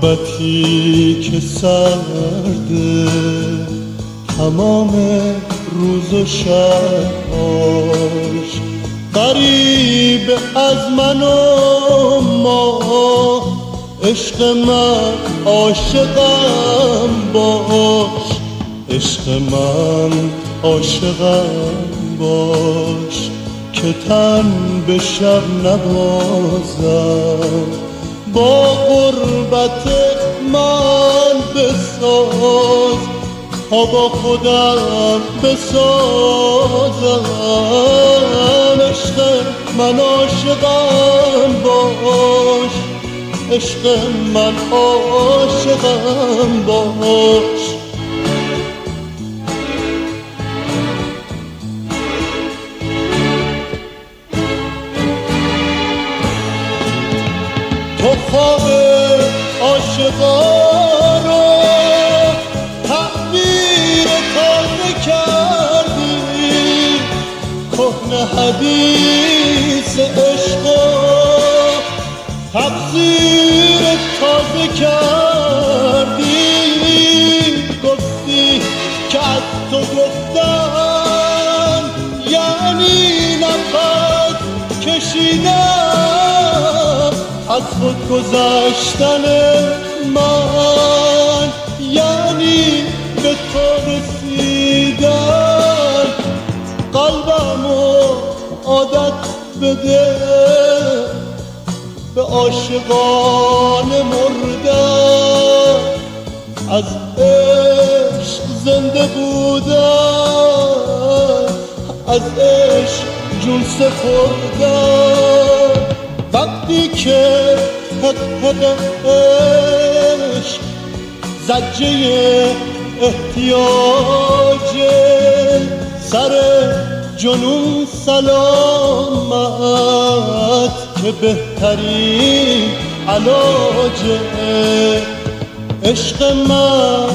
غربتی که سرده تمام روز و شباش، غریب از من و ما، عشق من عاشقم باش، عشق من عاشقم باش، که تن به شب نبازم، با غربت من بساز تا با خودم بسازم. عشق من عاشقم باش، عشق من عاشقم باش. تو خواب عاشقا رو تعبیر تازه کردی، کهنه حدیث عشق و تفسیر تازه کردی. گفتی که از تو گفتن یعنی نفس کشیدن، از خود گذشتن من یعنی به تو رسیدن. قلبمو عادت بده به عاشقان مردن، از عشق زنده بودن، از عشق جون سپردن. وقتی که حق عشق زجه احتیاج، سر جنون سلامت که بهترین علاجه. عشق من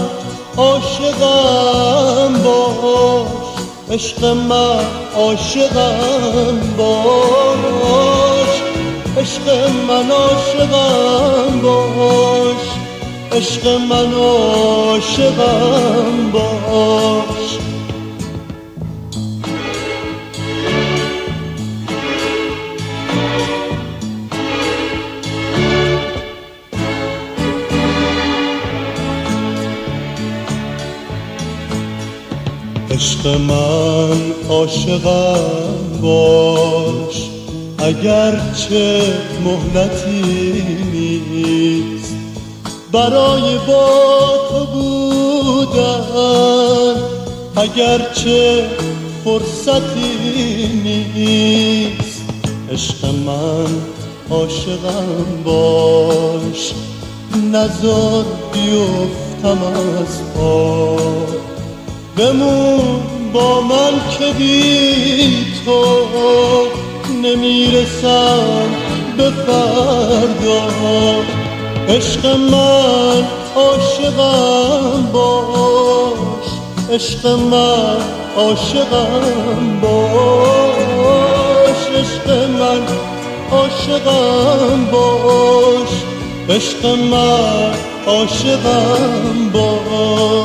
عاشقم باش، عشق من عاشقم باش، عشق من عاشقم باش، عشق من عاشقم باش. عشق من عاشقم باش، اگرچه مهلتی نیست برای با تو بودن، اگرچه فرصتی نیست. عشق من عاشقم باش، نذار بیفتم از پا، بمون با من که بی تو نمیرسم به فردا. عشق من عاشقم باش، عشق من عاشقم باش، عشق من عاشقم باش، عشق من عاشقم باش.